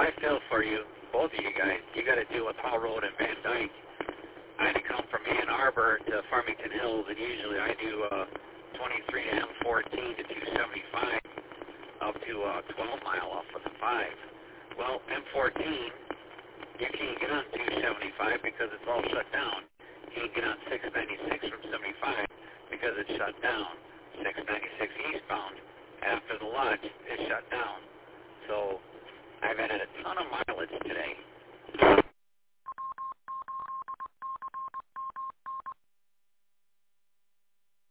I feel for you, both of you guys. You got to deal with Hall Road and Van Dyke. I had to come from Ann Arbor to Farmington Hills, and usually I do 23 to M14 to 275 up to 12 mile off of the 5. Well, M14, you can't get on 275 because it's all shut down. You can't get on 696 from 75 because it's shut down. 696 eastbound after the lodge is shut down. So I've added a ton of mileage today.